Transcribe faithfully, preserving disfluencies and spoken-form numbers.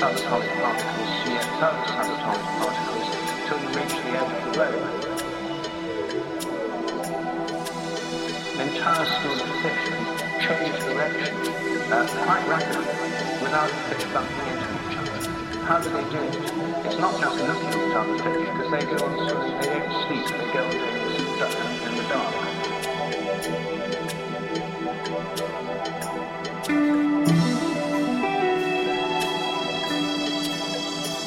subatomic particles see other subatomic particles till you reach the end of the road. The entire school of physics change direction uh, quite rapidly without the fish bumping into each other. How do they do it? It's not just looking at other fish, because they go on swimming, they don't sleep, they go on doing this in the dark.